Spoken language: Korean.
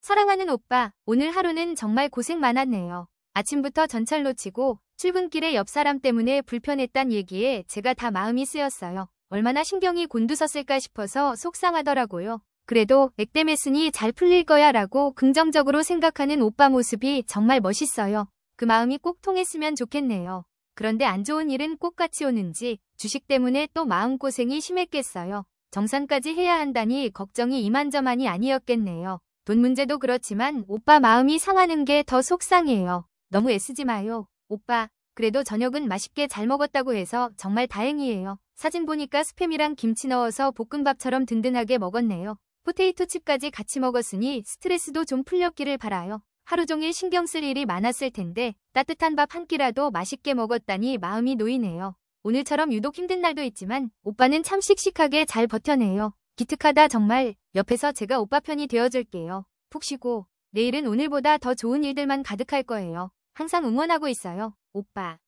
사랑하는 오빠, 오늘 하루는 정말 고생 많았네요. 아침부터 전철 놓치고 출근길에 옆 사람 때문에 불편했단 얘기에 제가 다 마음이 쓰였어요. 얼마나 신경이 곤두섰을까 싶어서 속상하더라고요. 그래도 액땜했으니 잘 풀릴 거야 라고 긍정적으로 생각하는 오빠 모습이 정말 멋있어요. 그 마음이 꼭 통했으면 좋겠네요. 그런데 안 좋은 일은 꼭 같이 오는지 주식 때문에 또 마음고생이 심했겠어요. 정산까지 해야 한다니 걱정이 이만저만이 아니었겠네요. 돈 문제도 그렇지만 오빠 마음이 상하는 게 더 속상해요. 너무 애쓰지 마요. 오빠, 그래도 저녁은 맛있게 잘 먹었다고 해서 정말 다행이에요. 사진 보니까 스팸이랑 김치 넣어서 볶음밥처럼 든든하게 먹었네요. 포테이토 칩까지 같이 먹었으니 스트레스도 좀 풀렸기를 바라요. 하루 종일 신경 쓸 일이 많았을 텐데 따뜻한 밥 한 끼라도 맛있게 먹었다니 마음이 놓이네요. 오늘처럼 유독 힘든 날도 있지만 오빠는 참 씩씩하게 잘 버텨내요. 기특하다 정말. 옆에서 제가 오빠 편이 되어줄게요. 푹 쉬고 내일은 오늘보다 더 좋은 일들만 가득할 거예요. 항상 응원하고 있어요. 오빠.